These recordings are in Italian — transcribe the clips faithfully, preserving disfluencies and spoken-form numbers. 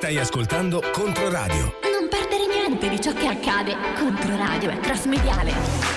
Stai ascoltando Controradio. Non perdere niente di ciò che accade. Controradio è cross-mediale.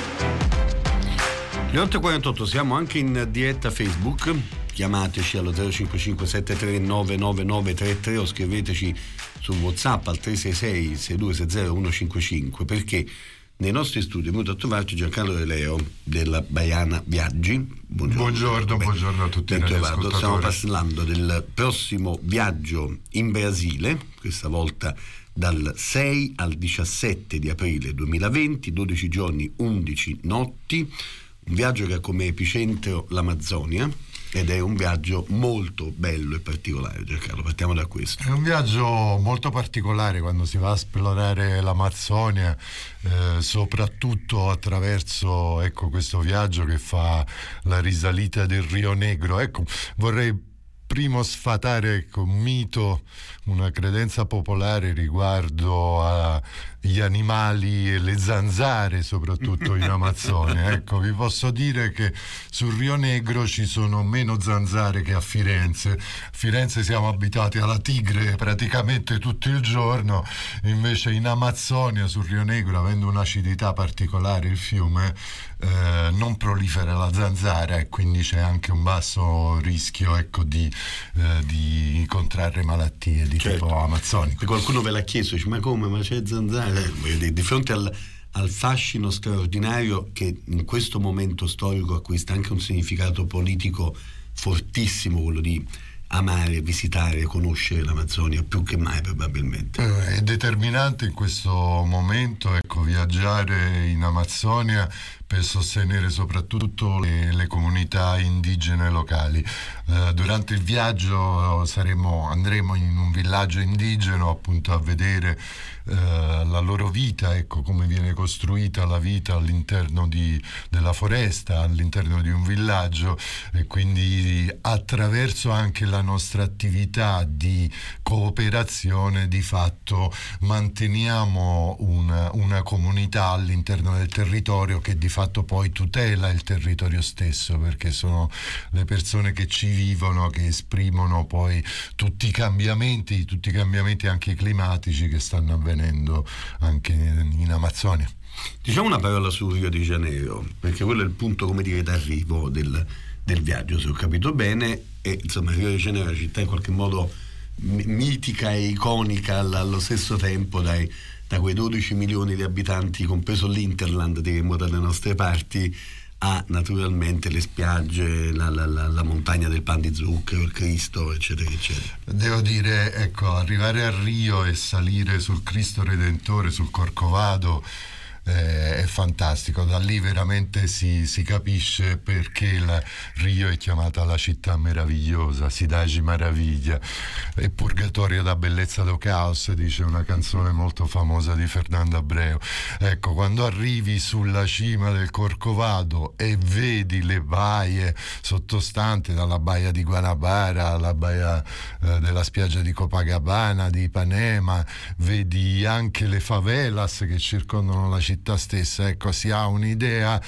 Le otto e quarantotto, siamo anche in diretta Facebook. Chiamateci allo zero cinque cinque sette tre nove nove nove tre tre o scriveteci su WhatsApp al tre sei sei sei due sei zero uno cinque cinque, perché nei nostri studi è venuto a trovarci Giancarlo De Leo della Baiana Viaggi. Buongiorno, buongiorno, buongiorno a tutti. Stiamo parlando del prossimo viaggio in Brasile, questa volta dal sei al diciassette di aprile duemilaventi, dodici giorni, undici notti, un viaggio che ha come epicentro l'Amazzonia. Ed è un viaggio molto bello e particolare, Giancarlo, partiamo da questo. È un viaggio molto particolare quando si va a esplorare l'Amazzonia, eh, soprattutto attraverso, ecco, questo viaggio che fa la risalita del Rio Negro. Ecco, vorrei primo sfatare, ecco, un mito, una credenza popolare riguardo agli animali e le zanzare, soprattutto in Amazzonia. Ecco, vi posso dire che sul Rio Negro ci sono meno zanzare che a Firenze. A Firenze siamo abituati alla tigre praticamente tutto il giorno, invece in Amazzonia, sul Rio Negro, avendo un'acidità particolare il fiume, eh, non prolifera la zanzara e quindi c'è anche un basso rischio, ecco, di Eh, di contrarre malattie di certo. tipo amazzonico. E qualcuno ve l'ha chiesto, dice, ma come, ma c'è zanzara? Di, di fronte al, al fascino straordinario che in questo momento storico acquista anche un significato politico fortissimo, quello di amare, visitare, conoscere l'Amazzonia più che mai probabilmente. Eh, è determinante in questo momento, ecco, viaggiare in Amazzonia per sostenere soprattutto le, le comunità indigene locali. Eh, durante il viaggio saremo, andremo in un villaggio indigeno appunto a vedere eh, la loro vita, ecco, come viene costruita la vita all'interno di, della foresta, all'interno di un villaggio, e quindi attraverso anche la nostra attività di cooperazione di fatto manteniamo una, una comunità all'interno del territorio che di fatto fatto poi tutela il territorio stesso, perché sono le persone che ci vivono che esprimono poi tutti i cambiamenti, tutti i cambiamenti anche climatici che stanno avvenendo anche in Amazzonia. Diciamo una parola su Rio de Janeiro, perché quello è il punto, come dire, d'arrivo del, del viaggio, se ho capito bene, e insomma Rio de Janeiro è una città in qualche modo mitica e iconica allo stesso tempo, dai da quei dodici milioni di abitanti, compreso l'Interland, diremmo dalle nostre parti, a naturalmente le spiagge, la, la, la, la montagna del pan di zucchero, il Cristo, eccetera, eccetera. Devo dire, ecco, arrivare a Rio e salire sul Cristo Redentore, sul Corcovado, Eh, è fantastico. Da lì veramente si, si capisce perché il Rio è chiamata la città meravigliosa, Cidade Maraviglia, e Purgatorio da bellezza do caos, dice una canzone molto famosa di Fernando Abreu. Ecco, quando arrivi sulla cima del Corcovado e vedi le baie sottostanti, dalla baia di Guanabara alla baia eh, della spiaggia di Copacabana, di Ipanema, vedi anche le favelas che circondano la città stessa, ecco, si ha un'idea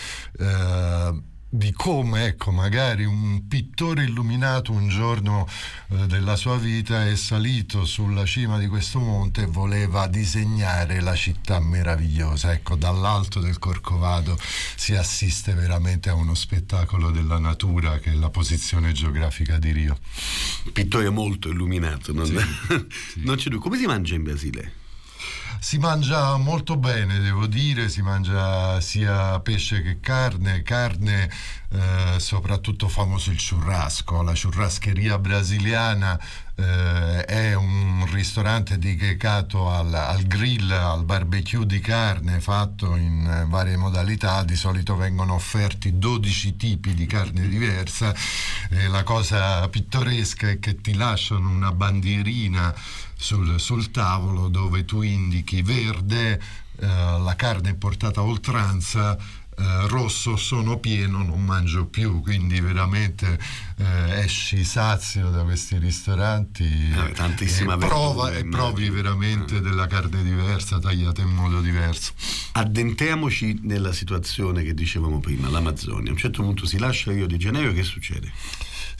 eh, di come, ecco, magari un pittore illuminato un giorno eh, della sua vita è salito sulla cima di questo monte e voleva disegnare la città meravigliosa. Ecco, dall'alto del Corcovado si assiste veramente a uno spettacolo della natura, che è la posizione geografica di Rio. Pittore molto illuminato, non, sì, sì. Non c'è dubbio. Come si mangia in Brasile? Si mangia molto bene, devo dire, si mangia sia pesce che carne, carne eh, soprattutto famoso il churrasco, la churrascheria brasiliana eh, è un ristorante dedicato al, al grill, al barbecue di carne fatto in varie modalità. Di solito vengono offerti dodici tipi di carne diversa e la cosa pittoresca è che ti lasciano una bandierina sul, sul tavolo dove tu indichi verde eh, la carne è portata a oltranza, eh, rosso sono pieno, non mangio più, quindi veramente eh, esci sazio da questi ristoranti eh, tantissima e, prova, verdura, e provi veramente eh. della carne diversa, tagliata in modo diverso. Addentriamoci nella situazione che dicevamo prima, l'Amazzonia. A un certo punto si lascia Rio de Janeiro, che succede?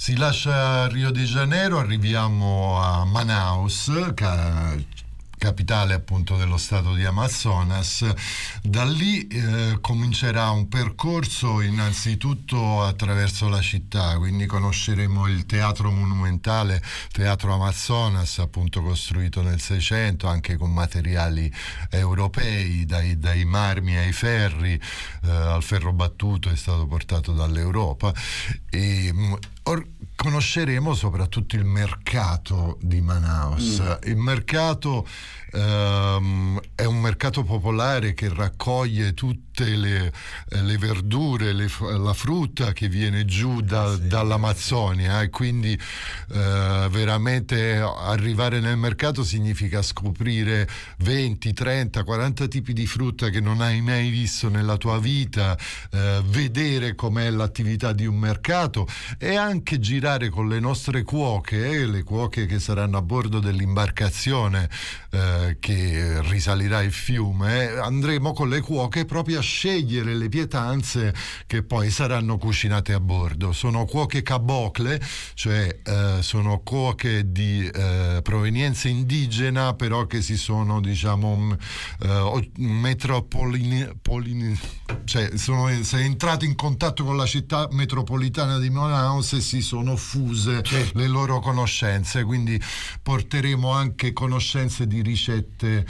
Si lascia Rio de Janeiro, arriviamo a Manaus, ca- capitale appunto dello stato di Amazonas. Da lì eh, comincerà un percorso innanzitutto attraverso la città, quindi conosceremo il teatro monumentale, Teatro Amazonas, appunto costruito nel Seicento anche con materiali europei, dai, dai marmi ai ferri, eh, al ferro battuto è stato portato dall'Europa. E or- conosceremo soprattutto il mercato di Manaus. Mm. Il mercato um, è un mercato popolare che raccoglie tutte le, le verdure, le, la frutta che viene giù da, sì, dall'Amazzonia, e quindi uh, veramente arrivare nel mercato significa scoprire venti, trenta, quaranta tipi di frutta che non hai mai visto nella tua vita, uh, vedere com'è l'attività di un mercato e anche girare con le nostre cuoche, eh, le cuoche che saranno a bordo dell'imbarcazione eh, che risalirà il fiume. Eh, andremo con le cuoche proprio a scegliere le pietanze che poi saranno cucinate a bordo. Sono cuoche cabocle, cioè eh, sono cuoche di eh, provenienza indigena, però che si sono, diciamo, eh, metropolini, polini, cioè sono entrate in contatto con la città metropolitana di Manaus e si sono fuse, certo, le loro conoscenze, quindi porteremo anche conoscenze di ricette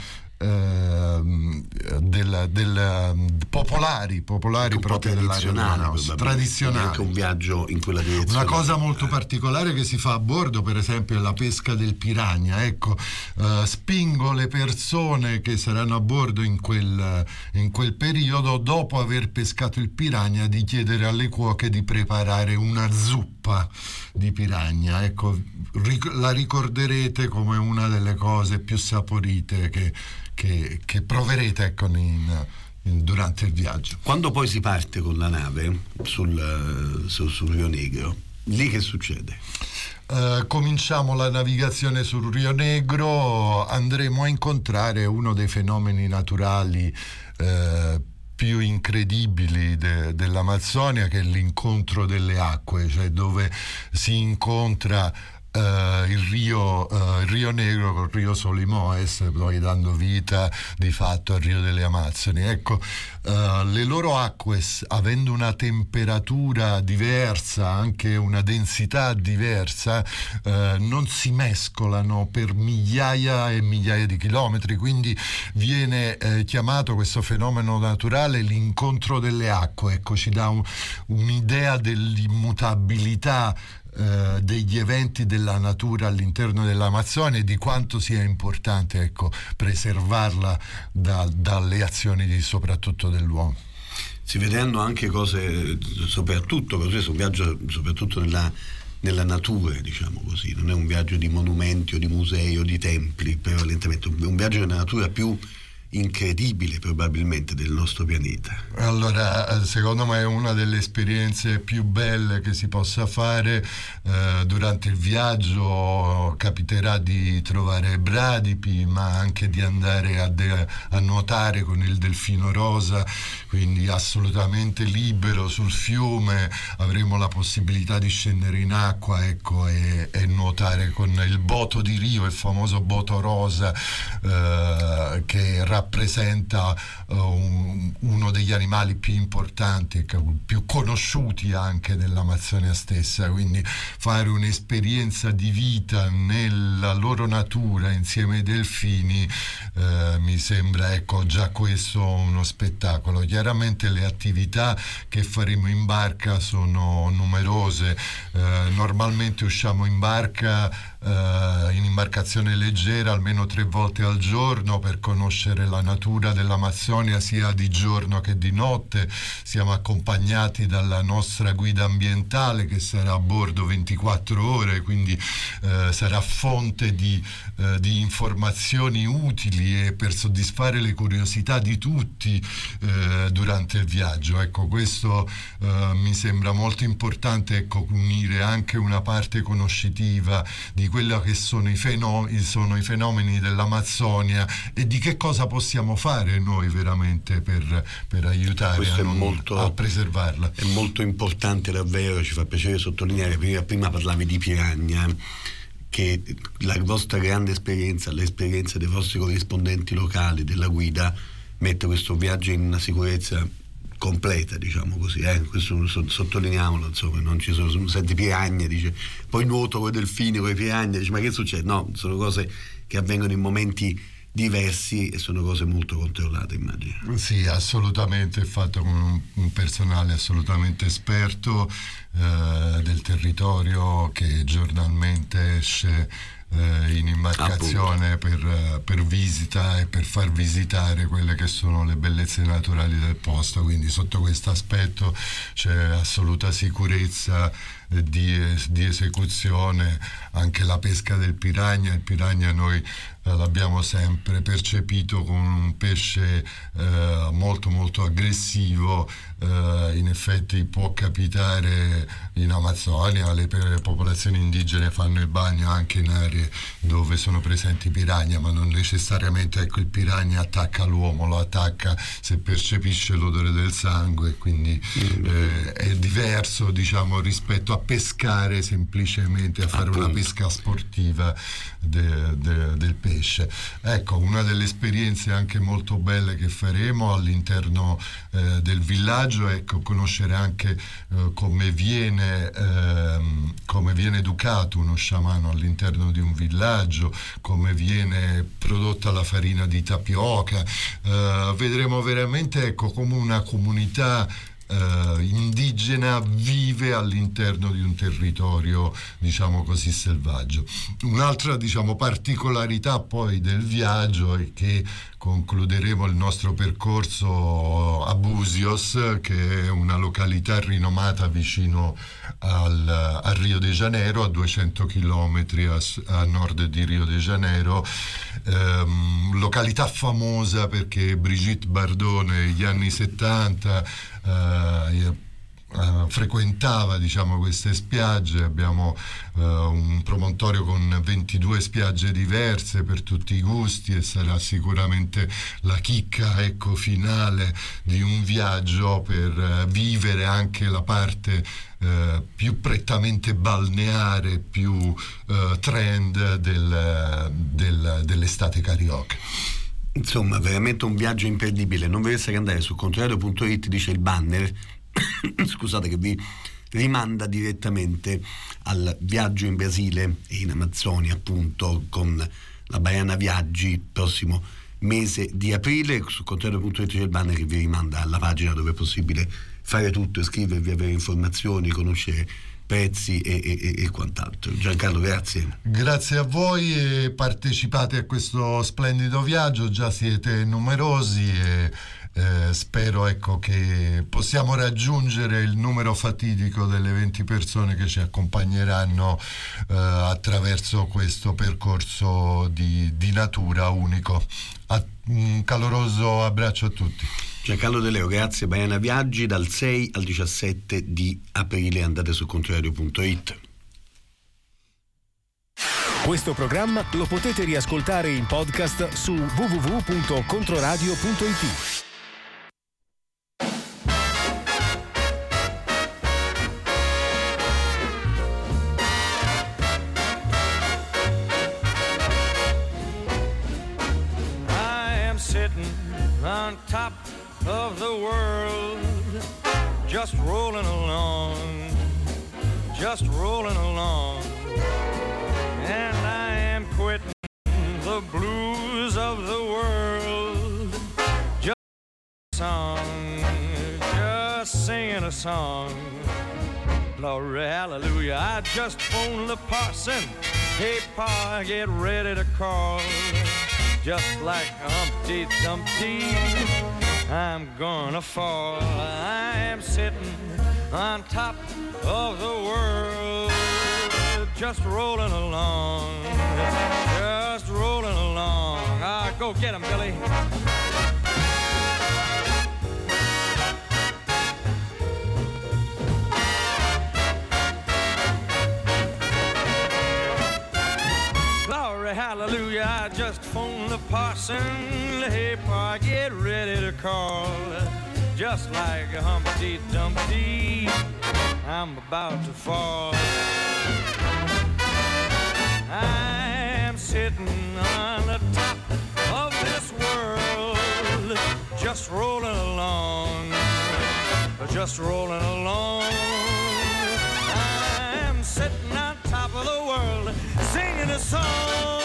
eh, del, del, popolari popolari proprio dell'area di Manaus, tradizionali. Anche un viaggio in quella direzione. Una cosa molto particolare che si fa a bordo, per esempio, è la pesca del piranha. Ecco, uh, spingo le persone che saranno a bordo in quel, in quel periodo, dopo aver pescato il piranha, di chiedere alle cuoche di preparare una zuppa di piranha. Ecco, ric- la ricorderete come una delle cose più saporite che Che, che proverete, ecco, in, in, durante il viaggio. Quando poi si parte con la nave sul, sul, sul Rio Negro, lì che succede? Uh, cominciamo la navigazione sul Rio Negro, andremo a incontrare uno dei fenomeni naturali uh, più incredibili de, dell'Amazzonia, che è l'incontro delle acque, cioè dove si incontra Uh, il, rio, uh, il Rio Negro col Rio Solimoes, poi dando vita di fatto al Rio delle Amazzoni. Ecco, uh, le loro acque, avendo una temperatura diversa, anche una densità diversa, uh, non si mescolano per migliaia e migliaia di chilometri, quindi viene eh, chiamato questo fenomeno naturale l'incontro delle acque. Ecco, ci dà un, un'idea dell'immutabilità Uh, degli eventi della natura all'interno dell'Amazzonia e di quanto sia importante, ecco, preservarla da, dalle azioni di, soprattutto dell'uomo. Si vedendo anche cose, soprattutto così, è un viaggio soprattutto nella, nella natura, diciamo così, non è un viaggio di monumenti o di musei o di templi, prevalentemente è un viaggio nella natura più incredibile probabilmente del nostro pianeta. Allora, secondo me è una delle esperienze più belle che si possa fare. Eh, durante il viaggio capiterà di trovare bradipi, ma anche di andare a, de- a nuotare con il delfino rosa, quindi assolutamente libero sul fiume. Avremo la possibilità di scendere in acqua, ecco, e, e nuotare con il boto di Rio, il famoso boto rosa, eh, che rappresenta rappresenta uh, un, uno degli animali più importanti, più conosciuti anche dell'Amazzonia stessa, quindi fare un'esperienza di vita nella loro natura insieme ai delfini uh, mi sembra, ecco, già questo uno spettacolo. Chiaramente le attività che faremo in barca sono numerose. Uh, normalmente usciamo in barca Uh, in imbarcazione leggera almeno tre volte al giorno per conoscere la natura dell'Amazzonia sia di giorno che di notte. Siamo accompagnati dalla nostra guida ambientale che sarà a bordo ventiquattro ore, quindi uh, sarà fonte di, uh, di informazioni utili e per soddisfare le curiosità di tutti uh, durante il viaggio. Ecco, questo uh, mi sembra molto importante, ecco, unire anche una parte conoscitiva di quello che sono i, fenomeni, sono i fenomeni dell'Amazzonia e di che cosa possiamo fare noi veramente per, per aiutare a, non, molto, a preservarla. È molto importante davvero, ci fa piacere sottolineare, prima, prima parlavi di Piranha, che la vostra grande esperienza, l'esperienza dei vostri corrispondenti locali, della guida, mette questo viaggio in una sicurezza completa, diciamo così, eh? Questo sottolineiamolo, insomma, non ci sono, senti piranha, dice, poi nuoto con i delfini, con i piranha, dice, ma che succede? No, sono cose che avvengono in momenti diversi e sono cose molto controllate, immagino. Sì, assolutamente, è fatto con un, un personale assolutamente esperto eh, del territorio che giornalmente esce eh, in imbarcazione per, per visita e per far visitare quelle che sono le bellezze naturali del posto, quindi sotto questo aspetto c'è assoluta sicurezza di, di esecuzione. Anche la pesca del piranha, il piranha noi eh, l'abbiamo sempre percepito come un pesce eh, molto molto aggressivo, eh, in effetti può capitare in Amazzonia, le, le popolazioni indigene fanno il bagno anche in aree dove sono presenti piranha, ma non necessariamente, ecco, il piranha attacca l'uomo, lo attacca se percepisce l'odore del sangue, quindi eh, è diverso, diciamo, rispetto a pescare semplicemente, a fare Appunto. una pesca sportiva de, de, del pesce. Ecco, una delle esperienze anche molto belle che faremo all'interno eh, del villaggio è ecco, conoscere anche eh, come viene ehm, come viene educato uno sciamano all'interno di un villaggio, come viene prodotta la farina di tapioca. Eh, vedremo veramente, ecco, come una comunità Uh, indigena vive all'interno di un territorio, diciamo così, selvaggio. Un'altra, diciamo, particolarità poi del viaggio è che concluderemo il nostro percorso a Buzios, che è una località rinomata vicino al, a Rio de Janeiro, a duecento chilometri a, a nord di Rio de Janeiro, ehm, località famosa perché Brigitte Bardot negli anni settanta Uh, uh, frequentava, diciamo, queste spiagge. Abbiamo uh, un promontorio con ventidue spiagge diverse per tutti i gusti e sarà sicuramente la chicca, ecco, finale di un viaggio per uh, vivere anche la parte uh, più prettamente balneare, più uh, trend del, del, dell'estate carioca. Insomma, veramente un viaggio imperdibile. Non dovesse che andare su controradio punto it, dice il banner, scusate, che vi rimanda direttamente al viaggio in Brasile e in Amazzonia, appunto, con la Baiana Viaggi, prossimo mese di aprile. Su controradio punto it c'è il banner che vi rimanda alla pagina dove è possibile fare tutto, iscrivervi, avere informazioni, conoscere prezzi e, e, e quant'altro. Giancarlo, grazie. Grazie a voi e partecipate a questo splendido viaggio, già siete numerosi e eh, spero, ecco, che possiamo raggiungere il numero fatidico delle venti persone che ci accompagneranno eh, attraverso questo percorso di, di natura unico. A, un caloroso abbraccio a tutti. Giancarlo De Leo, grazie. Baiana Viaggi dal sei al diciassette di aprile, andate su controradio punto it. Questo programma lo potete riascoltare in podcast su w w w punto controradio punto it. On top of the world, just rolling along, just rolling along, and I am quitting the blues of the world, just a song, just singing a song, glory, hallelujah. I just phoned the parson, hey pa, get ready to call. Just like Humpty Dumpty, I'm gonna fall. I am sitting on top of the world, just rolling along, just rolling along. Ah, go get 'em, Billy. hallelujah, I just phoned the parson. Hey, pa, get ready to call. Just like a Humpty Dumpty, I'm about to fall. I'm sitting on the top of this world, just rolling along, just rolling along. I'm sitting on top of the world, singing a song.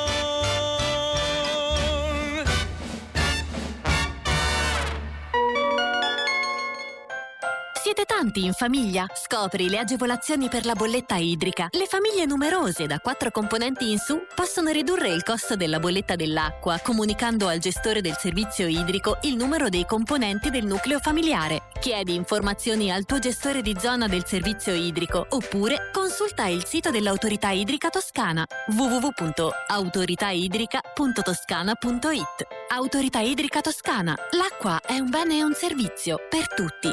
Siete tanti in famiglia? Scopri le agevolazioni per la bolletta idrica. Le famiglie numerose da quattro componenti in su possono ridurre il costo della bolletta dell'acqua comunicando al gestore del servizio idrico il numero dei componenti del nucleo familiare. Chiedi informazioni al tuo gestore di zona del servizio idrico oppure consulta il sito dell'Autorità Idrica Toscana w w w punto autoritaidrica punto toscana punto i t. Autorità Idrica Toscana. L'acqua è un bene e un servizio per tutti.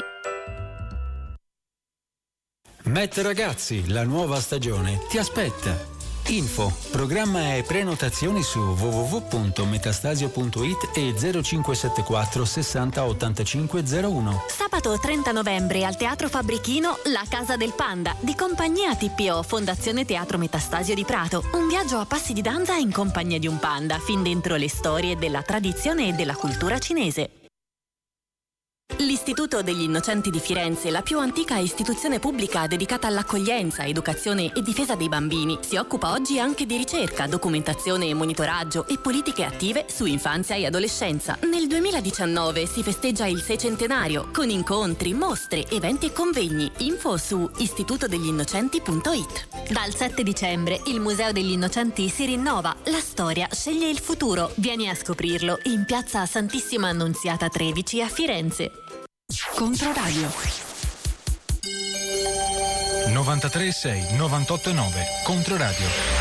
Met Ragazzi, la nuova stagione, ti aspetta. Info, programma e prenotazioni su w w w punto metastasio punto i t e zero cinque sette quattro sessanta ottantacinque zero uno. Sabato trenta novembre al Teatro Fabbrichino La Casa del Panda di Compagnia T P O Fondazione Teatro Metastasio di Prato. Un viaggio a passi di danza in compagnia di un panda, fin dentro le storie della tradizione e della cultura cinese. L'Istituto degli Innocenti di Firenze, la più antica istituzione pubblica dedicata all'accoglienza, educazione e difesa dei bambini, si occupa oggi anche di ricerca, documentazione e monitoraggio e politiche attive su infanzia e adolescenza. Nel duemiladiciannove si festeggia il seicentenario con incontri, mostre, eventi e convegni. Info su istituto degli innocenti punto i t. Dal sette dicembre il Museo degli Innocenti si rinnova. La storia sceglie il futuro. Vieni a scoprirlo in piazza Santissima Annunziata tredici a Firenze. Controradio novantatré sei novantotto nove Controradio.